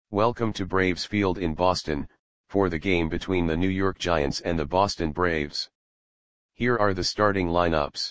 Welcome to Braves Field in Boston, for the game between the New York Giants and the Boston Braves. Here are the starting lineups.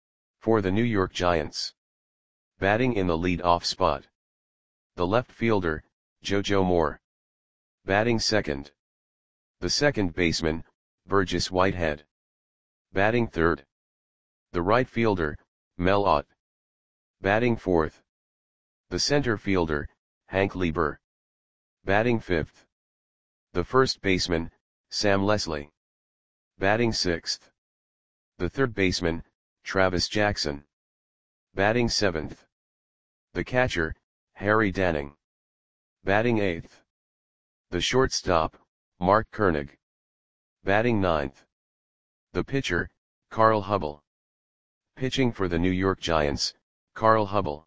For the New York Giants. Batting in the lead-off spot. The left fielder, JoJo Moore. Batting second. The second baseman, Burgess Whitehead. Batting third. The right fielder, Mel Ott. Batting fourth. The center fielder, Hank Lieber. Batting fifth. The first baseman, Sam Leslie. Batting sixth. The third baseman, Travis Jackson. Batting seventh. The catcher, Harry Danning. Batting eighth. The shortstop, Mark Koenig. Batting ninth. The pitcher, Carl Hubbell. Pitching for the New York Giants, Carl Hubbell.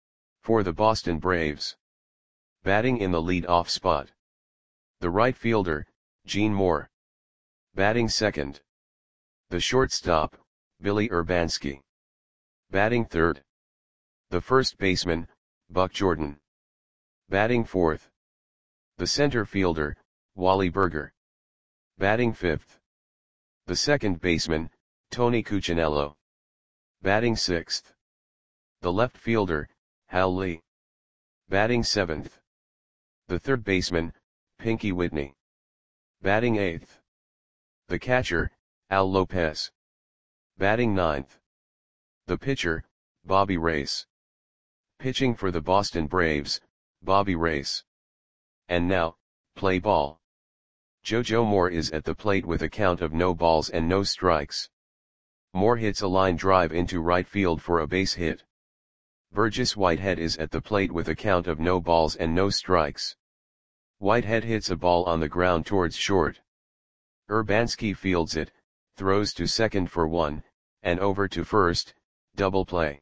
For the Boston Braves. Batting in the lead-off spot. The right fielder, Gene Moore. Batting second. The shortstop, Billy Urbanski. Batting third. The first baseman, Buck Jordan. Batting fourth. The center fielder, Wally Burger. Batting fifth. The second baseman, Tony Cuccinello. Batting sixth. The left fielder, Hal Lee. Batting seventh. The third baseman, Pinky Whitney. Batting eighth. The catcher, Al Lopez. Batting ninth. The pitcher, Bobby Race. Pitching for the Boston Braves, Bobby Race. And now, play ball. JoJo Moore is at the plate with a count of no balls and no strikes. Moore hits a line drive into right field for a base hit. Burgess Whitehead is at the plate with a count of no balls and no strikes. Whitehead hits a ball on the ground towards short. Urbanski fields it, throws to second for one, and over to first, double play.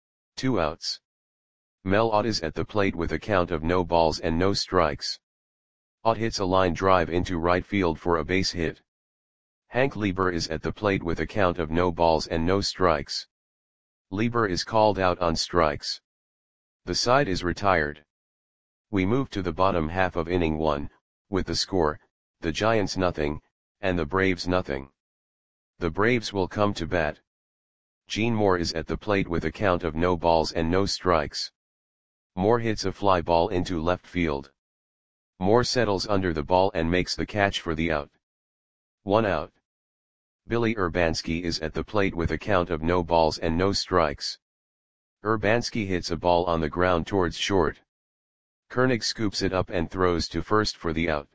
2 outs. Mel Ott is at the plate with a count of no balls and no strikes. Ott hits a line drive into right field for a base hit. Hank Lieber is at the plate with a count of no balls and no strikes. Lieber is called out on strikes. The side is retired. We move to the bottom half of inning 1, with the score, the Giants nothing, and the Braves nothing. The Braves will come to bat. Gene Moore is at the plate with a count of no balls and no strikes. Moore hits a fly ball into left field. Moore settles under the ball and makes the catch for the out. 1 out. Billy Urbanski is at the plate with a count of no balls and no strikes. Urbanski hits a ball on the ground towards short. Koenig scoops it up and throws to first for the out.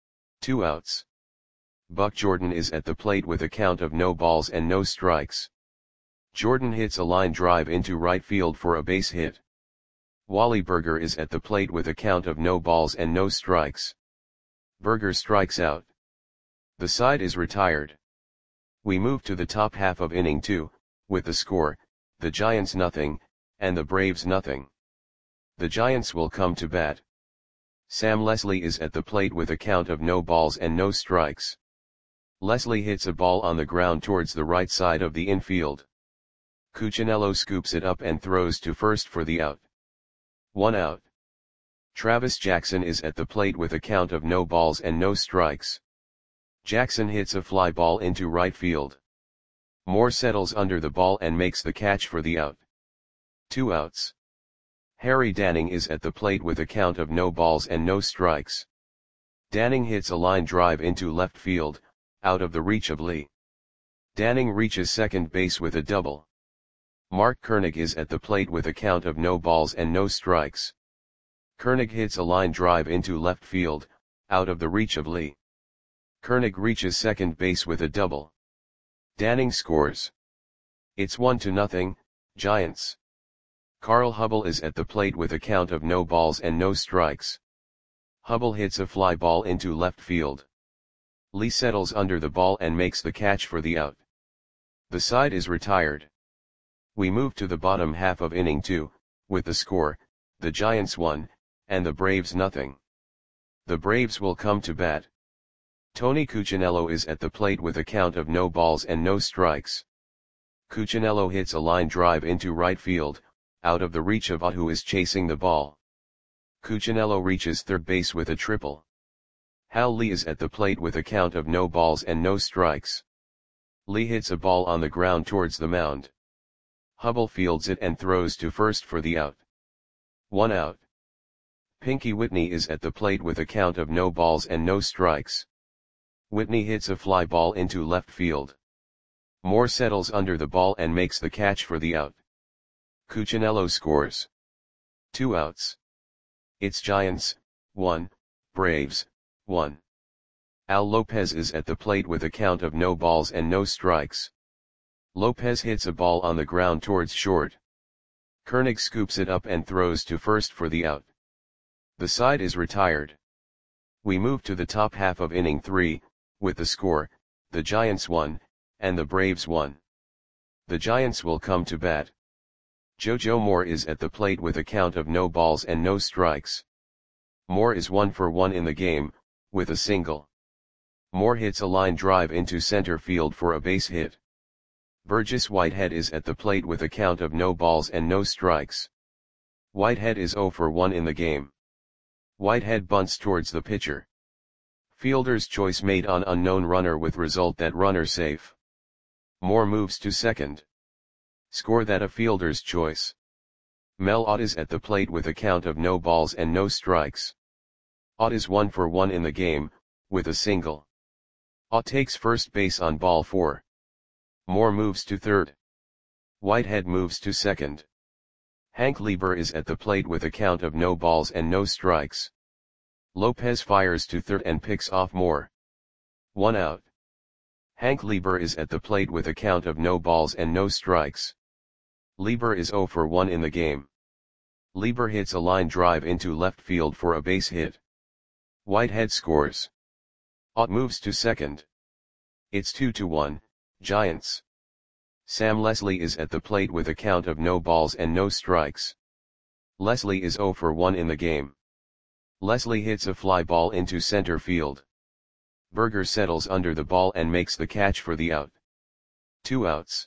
2 outs. Buck Jordan is at the plate with a count of no balls and no strikes. Jordan hits a line drive into right field for a base hit. Wally Burger is at the plate with a count of no balls and no strikes. Burger strikes out. The side is retired. We move to the top half of inning 2, with the score, the Giants nothing, and the Braves nothing. The Giants will come to bat. Sam Leslie is at the plate with a count of no balls and no strikes. Leslie hits a ball on the ground towards the right side of the infield. Cuccinello scoops it up and throws to first for the out. 1 out. Travis Jackson is at the plate with a count of no balls and no strikes. Jackson hits a fly ball into right field. Moore settles under the ball and makes the catch for the out. 2 outs. Harry Danning is at the plate with a count of no balls and no strikes. Danning hits a line drive into left field, out of the reach of Lee. Danning reaches second base with a double. Mark Koenig is at the plate with a count of no balls and no strikes. Koenig hits a line drive into left field, out of the reach of Lee. Koenig reaches second base with a double. Danning scores. It's 1-0, Giants. Carl Hubbell is at the plate with a count of no balls and no strikes. Hubbell hits a fly ball into left field. Lee settles under the ball and makes the catch for the out. The side is retired. We move to the bottom half of inning 2, with the score, the Giants 1, and the Braves nothing. The Braves will come to bat. Tony Cuccinello is at the plate with a count of no balls and no strikes. Cuccinello hits a line drive into right field, out of the reach of Ott, who is chasing the ball. Cuccinello reaches third base with a triple. Hal Lee is at the plate with a count of no balls and no strikes. Lee hits a ball on the ground towards the mound. Hubble fields it and throws to first for the out. 1 out. Pinky Whitney is at the plate with a count of no balls and no strikes. Whitney hits a fly ball into left field. Moore settles under the ball and makes the catch for the out. Cuccinello scores. 2 outs. It's Giants, 1, Braves, 1. Al Lopez is at the plate with a count of no balls and no strikes. Lopez hits a ball on the ground towards short. Koenig scoops it up and throws to first for the out. The side is retired. We move to the top half of inning 3, with the score, the Giants 1, and the Braves 1. The Giants will come to bat. JoJo Moore is at the plate with a count of no balls and no strikes. Moore is 1 for 1 in the game, with a single. Moore hits a line drive into center field for a base hit. Burgess Whitehead is at the plate with a count of no balls and no strikes. Whitehead is 0 for 1 in the game. Whitehead bunts towards the pitcher. Fielder's choice made on unknown runner with result that runner safe. Moore moves to second. Score that a fielder's choice. Mel Ott is at the plate with a count of no balls and no strikes. Ott is 1 for 1 in the game, with a single. Ott takes first base on ball 4. Moore moves to third. Whitehead moves to second. Hank Lieber is at the plate with a count of no balls and no strikes. Lopez fires to third and picks off Moore. 1 out. Hank Lieber is at the plate with a count of no balls and no strikes. Lieber is 0 for 1 in the game. Lieber hits a line drive into left field for a base hit. Whitehead scores. Ott moves to second. It's 2-1, Giants. Sam Leslie is at the plate with a count of no balls and no strikes. Leslie is 0 for 1 in the game. Leslie hits a fly ball into center field. Berger settles under the ball and makes the catch for the out. 2 outs.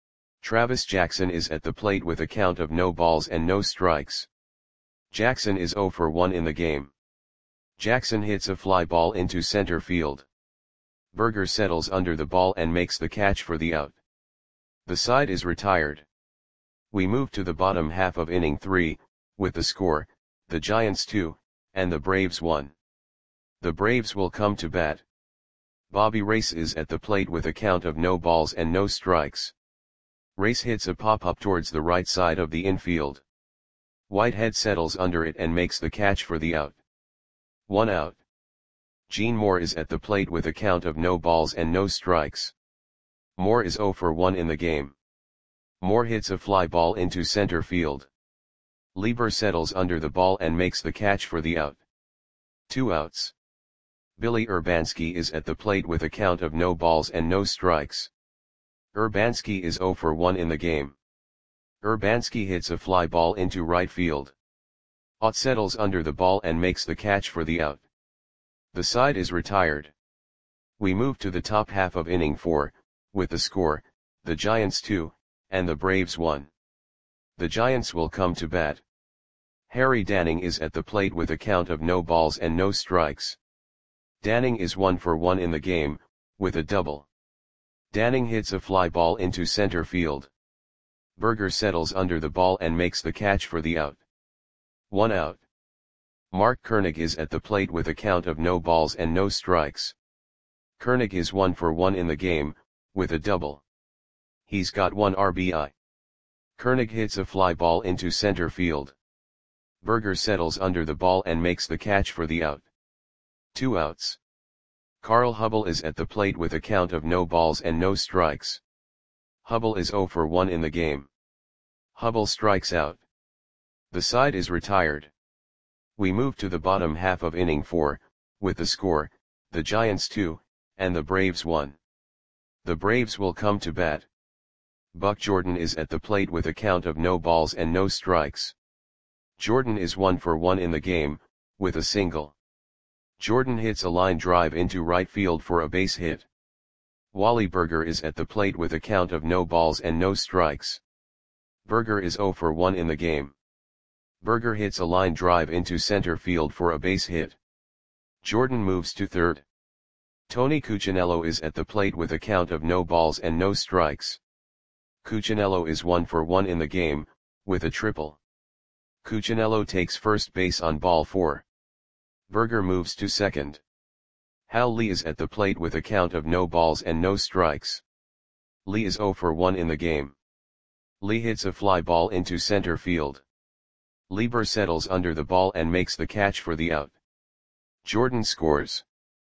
Travis Jackson is at the plate with a count of no balls and no strikes. Jackson is 0 for 1 in the game. Jackson hits a fly ball into center field. Berger settles under the ball and makes the catch for the out. The side is retired. We move to the bottom half of inning 3, with the score, the Giants 2, and the Braves 1. The Braves will come to bat. Bobby Race is at the plate with a count of no balls and no strikes. Race hits a pop-up towards the right side of the infield. Whitehead settles under it and makes the catch for the out. 1 out. Gene Moore is at the plate with a count of no balls and no strikes. Moore is 0 for 1 in the game. Moore hits a fly ball into center field. Lieber settles under the ball and makes the catch for the out. 2 outs. Billy Urbanski is at the plate with a count of no balls and no strikes. Urbanski is 0 for 1 in the game. Urbanski hits a fly ball into right field. Ott settles under the ball and makes the catch for the out. The side is retired. We move to the top half of inning 4, with the score, the Giants 2, and the Braves 1. The Giants will come to bat. Harry Danning is at the plate with a count of no balls and no strikes. Danning is 1 for 1 in the game, with a double. Danning hits a fly ball into center field. Berger settles under the ball and makes the catch for the out. 1 out. Mark Koenig is at the plate with a count of no balls and no strikes. Koenig is 1 for 1 in the game, with a double. He's got 1 RBI. Koenig hits a fly ball into center field. Berger settles under the ball and makes the catch for the out. 2 outs. Carl Hubble is at the plate with a count of no balls and no strikes. Hubble is 0 for 1 in the game. Hubble strikes out. The side is retired. We move to the bottom half of inning 4, with the score, the Giants 2, and the Braves 1. The Braves will come to bat. Buck Jordan is at the plate with a count of no balls and no strikes. Jordan is 1 for 1 in the game, with a single. Jordan hits a line drive into right field for a base hit. Wally Berger is at the plate with a count of no balls and no strikes. Berger is 0 for 1 in the game. Berger hits a line drive into center field for a base hit. Jordan moves to third. Tony Cuccinello is at the plate with a count of no balls and no strikes. Cuccinello is 1 for 1 in the game, with a triple. Cuccinello takes first base on ball 4. Berger moves to second. Hal Lee is at the plate with a count of no balls and no strikes. Lee is 0 for 1 in the game. Lee hits a fly ball into center field. Lieber settles under the ball and makes the catch for the out. Jordan scores.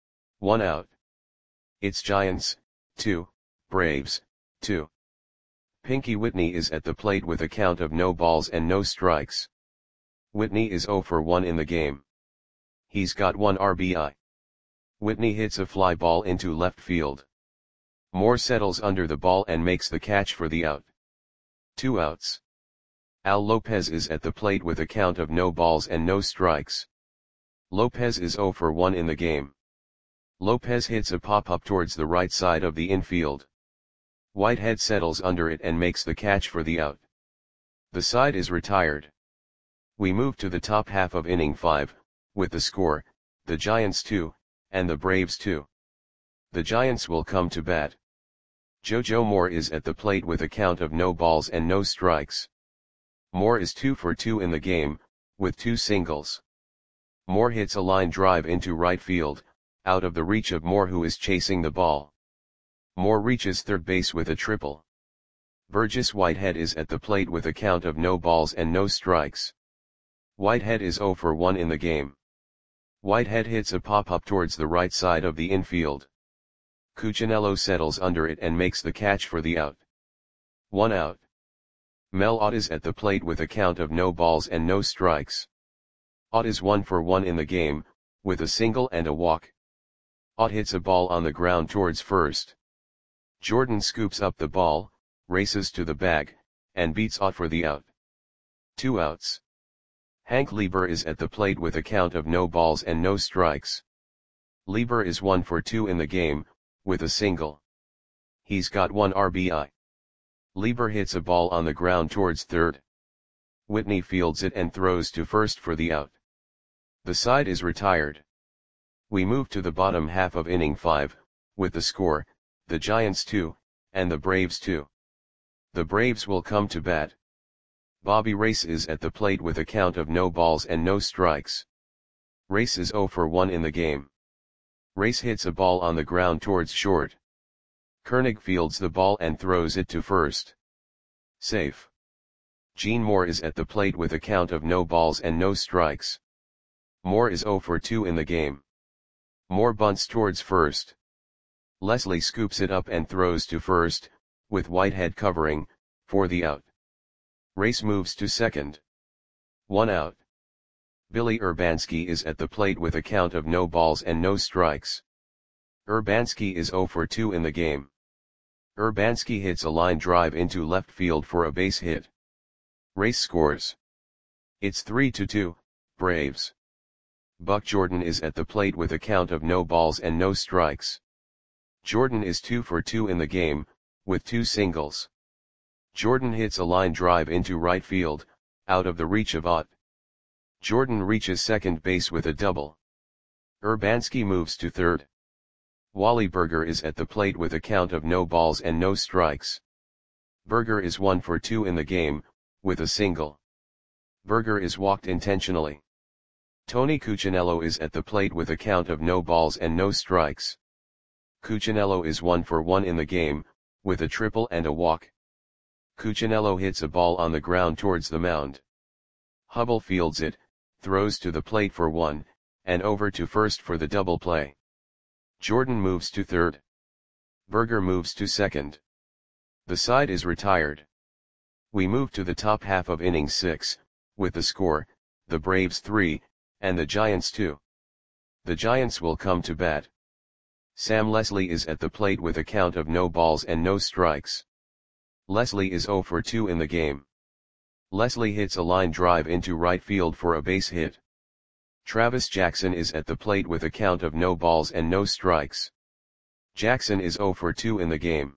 1 out. It's Giants, 2, Braves, 2. Pinky Whitney is at the plate with a count of no balls and no strikes. Whitney is 0 for 1 in the game. He's got 1 RBI. Whitney hits a fly ball into left field. Moore settles under the ball and makes the catch for the out. 2 outs. Al Lopez is at the plate with a count of no balls and no strikes. Lopez is 0 for 1 in the game. Lopez hits a pop-up towards the right side of the infield. Whitehead settles under it and makes the catch for the out. The side is retired. We move to the top half of inning 5, with the score, the Giants 2, and the Braves 2. The Giants will come to bat. JoJo Moore is at the plate with a count of no balls and no strikes. Moore is 2 for 2 in the game, with 2 singles. Moore hits a line drive into right field, out of the reach of Moore who is chasing the ball. Moore reaches third base with a triple. Burgess Whitehead is at the plate with a count of no balls and no strikes. Whitehead is 0 for 1 in the game. Whitehead hits a pop-up towards the right side of the infield. Cuccinello settles under it and makes the catch for the out. 1 out. Mel Ott is at the plate with a count of no balls and no strikes. Ott is 1 for 1 in the game, with a single and a walk. Ott hits a ball on the ground towards first. Jordan scoops up the ball, races to the bag, and beats Ott for the out. 2 outs. Hank Lieber is at the plate with a count of no balls and no strikes. Lieber is 1 for 2 in the game, with a single. He's got 1 RBI. Lieber hits a ball on the ground towards third. Whitney fields it and throws to first for the out. The side is retired. We move to the bottom half of inning 5, with the score, the Giants 2, and the Braves 2. The Braves will come to bat. Bobby Race is at the plate with a count of no balls and no strikes. Race is 0 for 1 in the game. Race hits a ball on the ground towards short. Koenig fields the ball and throws it to first. Safe. Gene Moore is at the plate with a count of no balls and no strikes. Moore is 0 for 2 in the game. Moore bunts towards first. Leslie scoops it up and throws to first, with Whitehead covering, for the out. Race moves to second. 1 out. Billy Urbanski is at the plate with a count of no balls and no strikes. Urbanski is 0 for 2 in the game. Urbanski hits a line drive into left field for a base hit. Race scores. It's 3-2, Braves. Buck Jordan is at the plate with a count of no balls and no strikes. Jordan is 2 for 2 in the game, with 2 singles. Jordan hits a line drive into right field, out of the reach of Ott. Jordan reaches second base with a double. Urbanski moves to third. Wally Berger is at the plate with a count of no balls and no strikes. Berger is 1 for 2 in the game, with a single. Berger is walked intentionally. Tony Cuccinello is at the plate with a count of no balls and no strikes. Cuccinello is 1 for 1 in the game, with a triple and a walk. Cuccinello hits a ball on the ground towards the mound. Hubble fields it, throws to the plate for 1, and over to first for the double play. Jordan moves to third. Berger moves to second. The side is retired. We move to the top half of inning 6, with the score, the Braves 3, and the Giants 2. The Giants will come to bat. Sam Leslie is at the plate with a count of no balls and no strikes. Leslie is 0 for 2 in the game. Leslie hits a line drive into right field for a base hit. Travis Jackson is at the plate with a count of no balls and no strikes. Jackson is 0 for 2 in the game.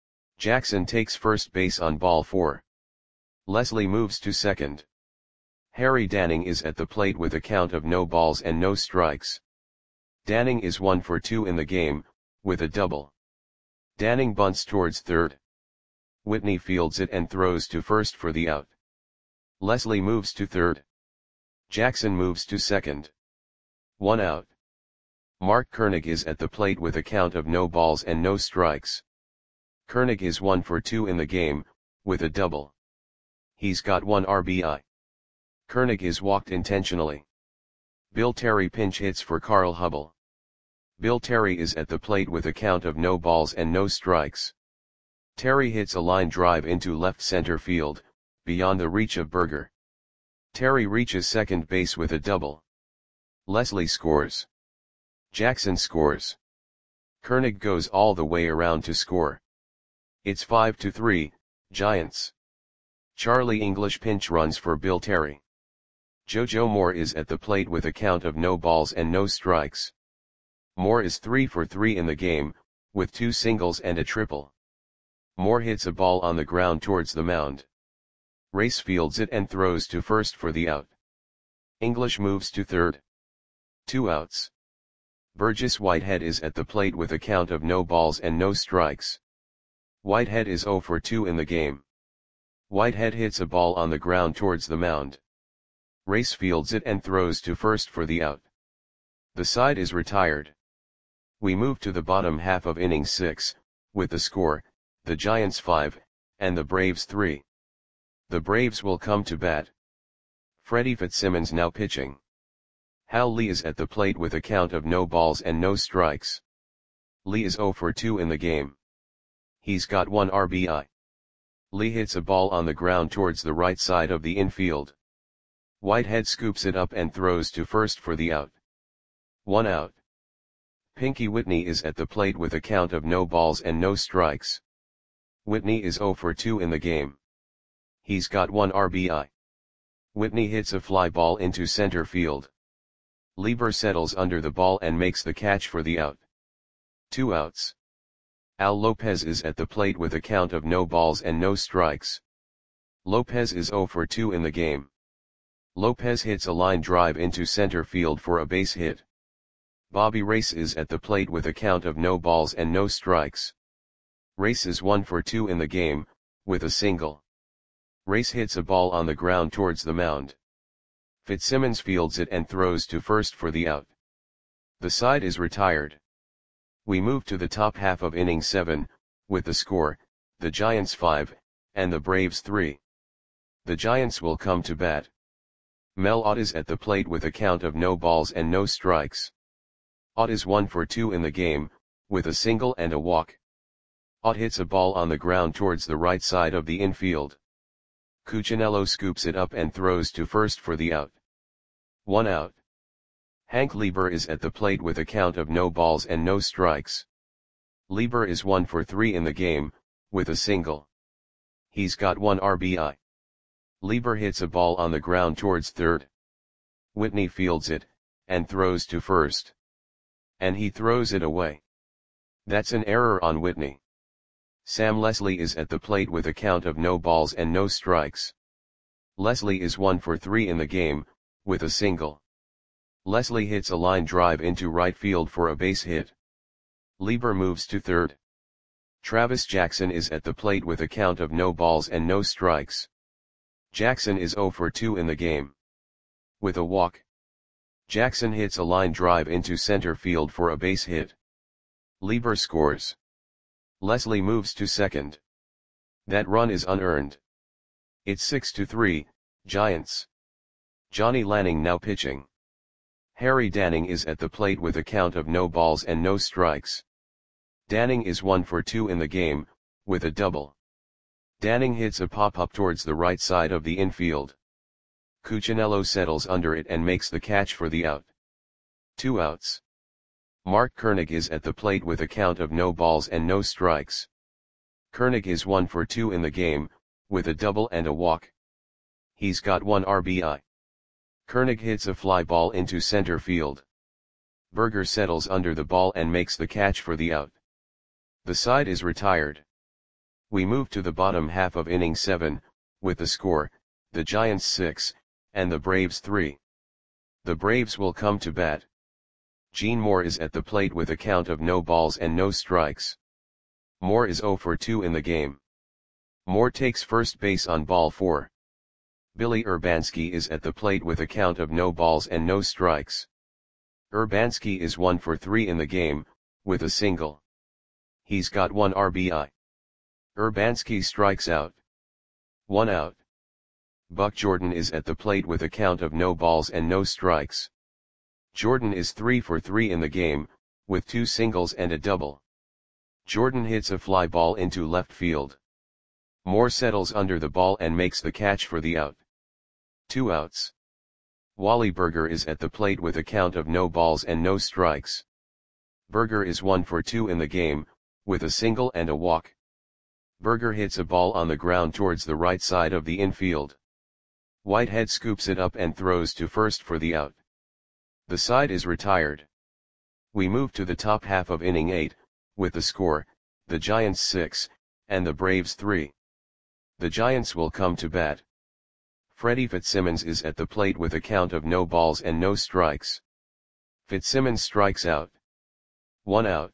Jackson takes first base on ball 4. Leslie moves to second. Harry Danning is at the plate with a count of no balls and no strikes. Danning is 1 for 2 in the game, with a double. Danning bunts towards third. Whitney fields it and throws to first for the out. Leslie moves to third. Jackson moves to second. 1 out. Mark Koenig is at the plate with a count of no balls and no strikes. Koenig is 1 for 2 in the game, with a double. He's got 1 RBI. Koenig is walked intentionally. Bill Terry pinch hits for Carl Hubbell. Bill Terry is at the plate with a count of no balls and no strikes. Terry hits a line drive into left center field, beyond the reach of Berger. Terry reaches second base with a double. Leslie scores. Jackson scores. Koenig goes all the way around to score. It's 5-3, Giants. Charlie English pinch runs for Bill Terry. JoJo Moore is at the plate with a count of no balls and no strikes. Moore is 3 for 3 in the game, with 2 singles and a triple. Moore hits a ball on the ground towards the mound. Race fields it and throws to first for the out. English moves to third. 2 outs. Burgess Whitehead is at the plate with a count of no balls and no strikes. Whitehead is 0 for 2 in the game. Whitehead hits a ball on the ground towards the mound. Race fields it and throws to first for the out. The side is retired. We move to the bottom half of inning 6, with the score, the Giants 5, and the Braves 3. The Braves will come to bat. Freddie Fitzsimmons now pitching. Hal Lee is at the plate with a count of no balls and no strikes. Lee is 0 for 2 in the game. He's got 1 RBI. Lee hits a ball on the ground towards the right side of the infield. Whitehead scoops it up and throws to first for the out. 1 out. Pinky Whitney is at the plate with a count of no balls and no strikes. Whitney is 0 for 2 in the game. He's got 1 RBI. Whitney hits a fly ball into center field. Lieber settles under the ball and makes the catch for the out. 2 outs. Al Lopez is at the plate with a count of no balls and no strikes. Lopez is 0 for 2 in the game. Lopez hits a line drive into center field for a base hit. Bobby Race is at the plate with a count of no balls and no strikes. Race is 1 for 2 in the game, with a single. Race hits a ball on the ground towards the mound. Fitzsimmons fields it and throws to first for the out. The side is retired. We move to the top half of inning 7, with the score, the Giants 5, and the Braves 3. The Giants will come to bat. Mel Ott is at the plate with a count of no balls and no strikes. Ott is 1 for 2 in the game, with a single and a walk. Ott hits a ball on the ground towards the right side of the infield. Cuccinello scoops it up and throws to first for the out. 1 out. Hank Lieber is at the plate with a count of no balls and no strikes. Lieber is 1 for 3 in the game, with a single. He's got 1 RBI. Lieber hits a ball on the ground towards third. Whitney fields it, and throws to first. And he throws it away. That's an error on Whitney. Sam Leslie is at the plate with a count of no balls and no strikes. Leslie is 1 for 3 in the game, with a single. Leslie hits a line drive into right field for a base hit. Lieber moves to third. Travis Jackson is at the plate with a count of no balls and no strikes. Jackson is 0 for 2 in the game. With a walk. Jackson hits a line drive into center field for a base hit. Lieber scores. Leslie moves to second. That run is unearned. It's 6-3, Giants. Johnny Lanning now pitching. Harry Danning is at the plate with a count of no balls and no strikes. Danning is 1 for 2 in the game, with a double. Danning hits a pop-up towards the right side of the infield. Cuccinello settles under it and makes the catch for the out. 2 outs. Mark Koenig is at the plate with a count of no balls and no strikes. Koenig is 1 for 2 in the game, with a double and a walk. He's got 1 RBI. Koenig hits a fly ball into center field. Berger settles under the ball and makes the catch for the out. The side is retired. We move to the bottom half of inning 7, with the score, the Giants 6, and the Braves 3. The Braves will come to bat. Gene Moore is at the plate with a count of no balls and no strikes. Moore is 0 for 2 in the game. Moore takes first base on ball 4. Billy Urbanski is at the plate with a count of no balls and no strikes. Urbanski is 1 for 3 in the game, with a single. He's got 1 RBI. Urbanski strikes out. 1 out. Buck Jordan is at the plate with a count of no balls and no strikes. Jordan is 3 for 3 in the game, with 2 singles and a double. Jordan hits a fly ball into left field. Moore settles under the ball and makes the catch for the out. 2 outs. Wally Berger is at the plate with a count of no balls and no strikes. Berger is 1 for 2 in the game, with a single and a walk. Berger hits a ball on the ground towards the right side of the infield. Whitehead scoops it up and throws to first for the out. The side is retired. We move to the top half of inning 8, with the score, the Giants 6, and the Braves 3. The Giants will come to bat. Freddie Fitzsimmons is at the plate with a count of no balls and no strikes. Fitzsimmons strikes out. 1 out.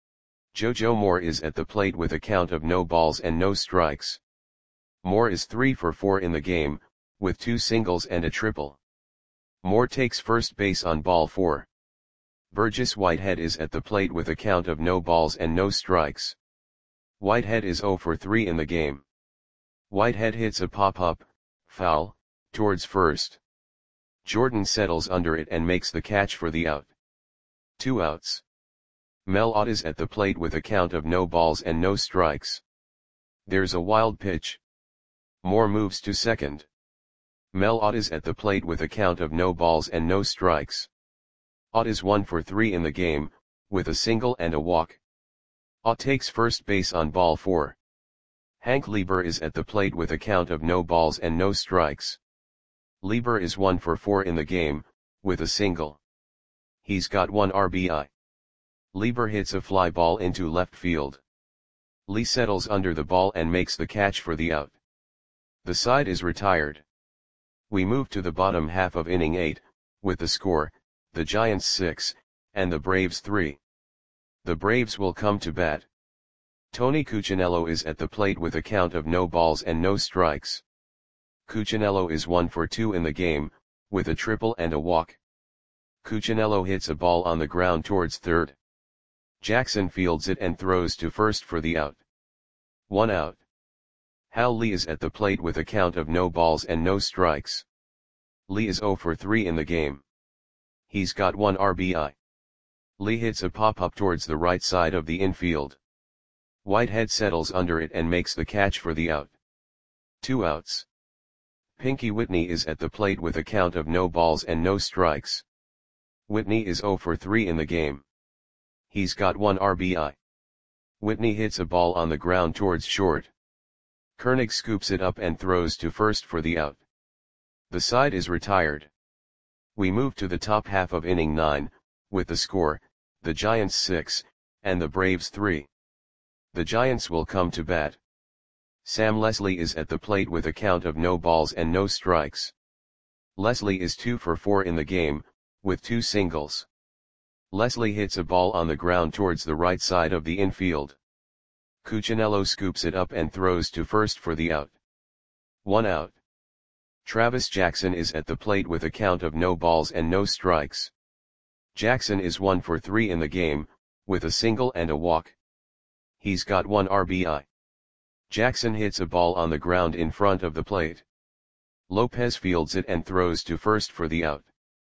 JoJo Moore is at the plate with a count of no balls and no strikes. Moore is 3 for 4 in the game, with 2 singles and a triple. Moore takes first base on ball 4. Burgess Whitehead is at the plate with a count of no balls and no strikes. Whitehead is 0 for 3 in the game. Whitehead hits a pop-up, foul, towards first. Jordan settles under it and makes the catch for the out. 2 outs. Mel Ott is at the plate with a count of no balls and no strikes. There's a wild pitch. Moore moves to second. Mel Ott is at the plate with a count of no balls and no strikes. Ott is 1 for 3 in the game, with a single and a walk. Ott takes first base on ball 4. Hank Lieber is at the plate with a count of no balls and no strikes. Lieber is 1 for 4 in the game, with a single. He's got 1 RBI. Lieber hits a fly ball into left field. Lee settles under the ball and makes the catch for the out. The side is retired. We move to the bottom half of inning 8, with the score, the Giants 6, and the Braves 3. The Braves will come to bat. Tony Cuccinello is at the plate with a count of no balls and no strikes. Cuccinello is 1 for 2 in the game, with a triple and a walk. Cuccinello hits a ball on the ground towards third. Jackson fields it and throws to first for the out. 1 out. Hal Lee is at the plate with a count of no balls and no strikes. Lee is 0 for 3 in the game. He's got 1 RBI. Lee hits a pop-up towards the right side of the infield. Whitehead settles under it and makes the catch for the out. 2 outs. Pinky Whitney is at the plate with a count of no balls and no strikes. Whitney is 0 for 3 in the game. He's got 1 RBI. Whitney hits a ball on the ground towards short. Koenig scoops it up and throws to first for the out. The side is retired. We move to the top half of inning 9, with the score, the Giants 6, and the Braves 3. The Giants will come to bat. Sam Leslie is at the plate with a count of no balls and no strikes. Leslie is 2 for 4 in the game, with 2 singles. Leslie hits a ball on the ground towards the right side of the infield. Cuccinello scoops it up and throws to first for the out. 1 out. Travis Jackson is at the plate with a count of no balls and no strikes. Jackson is 1 for 3 in the game, with a single and a walk. He's got 1 RBI. Jackson hits a ball on the ground in front of the plate. Lopez fields it and throws to first for the out.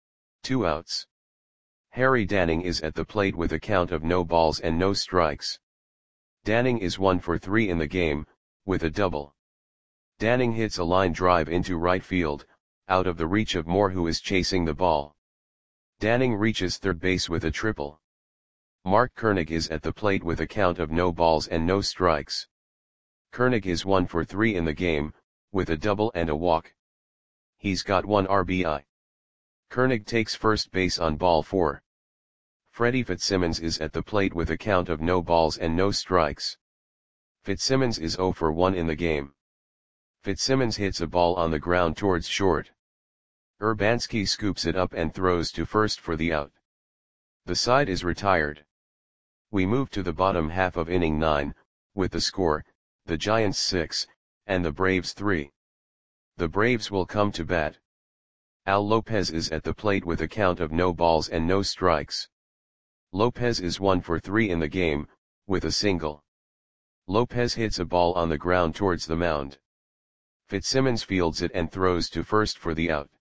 2 outs. Harry Danning is at the plate with a count of no balls and no strikes. Danning is 1 for 3 in the game, with a double. Danning hits a line drive into right field, out of the reach of Moore, who is chasing the ball. Danning reaches third base with a triple. Mark Koenig is at the plate with a count of no balls and no strikes. Koenig is 1 for 3 in the game, with a double and a walk. He's got 1 RBI. Koenig takes first base on ball 4. Freddie Fitzsimmons is at the plate with a count of no balls and no strikes. Fitzsimmons is 0 for 1 in the game. Fitzsimmons hits a ball on the ground towards short. Urbanski scoops it up and throws to first for the out. The side is retired. We move to the bottom half of inning 9, with the score, the Giants 6, and the Braves 3. The Braves will come to bat. Al Lopez is at the plate with a count of no balls and no strikes. Lopez is 1 for 3 in the game, with a single. Lopez hits a ball on the ground towards the mound. Fitzsimmons fields it and throws to first for the out.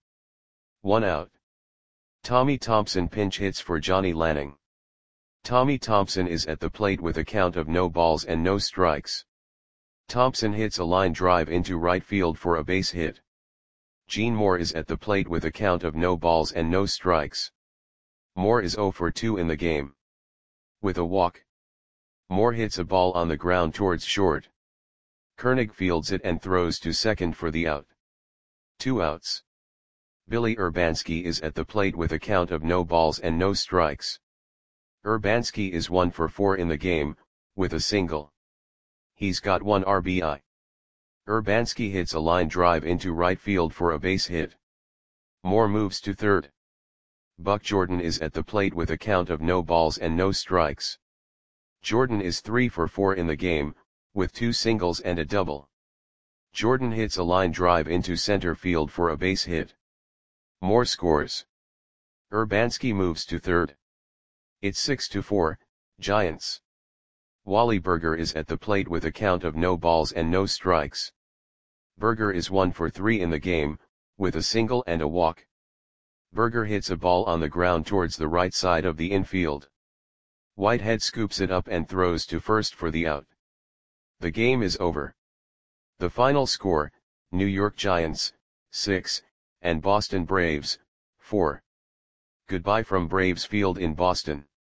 1 out. Tommy Thompson pinch hits for Johnny Lanning. Tommy Thompson is at the plate with a count of no balls and no strikes. Thompson hits a line drive into right field for a base hit. Gene Moore is at the plate with a count of no balls and no strikes. Moore is 0 for 2 in the game. With a walk. Moore hits a ball on the ground towards short. Koenig fields it and throws to second for the out. 2 outs. Billy Urbanski is at the plate with a count of no balls and no strikes. Urbanski is 1 for 4 in the game, with a single. He's got 1 RBI. Urbanski hits a line drive into right field for a base hit. Moore moves to third. Buck Jordan is at the plate with a count of no balls and no strikes. Jordan is 3 for 4 in the game, with 2 singles and a double. Jordan hits a line drive into center field for a base hit. Moore scores. Urbanski moves to third. It's 6-4, Giants. Wally Burger is at the plate with a count of no balls and no strikes. Burger is 1 for 3 in the game, with a single and a walk. Burger hits a ball on the ground towards the right side of the infield. Whitehead scoops it up and throws to first for the out. The game is over. The final score, New York Giants, 6, and Boston Braves, 4. Goodbye from Braves Field in Boston.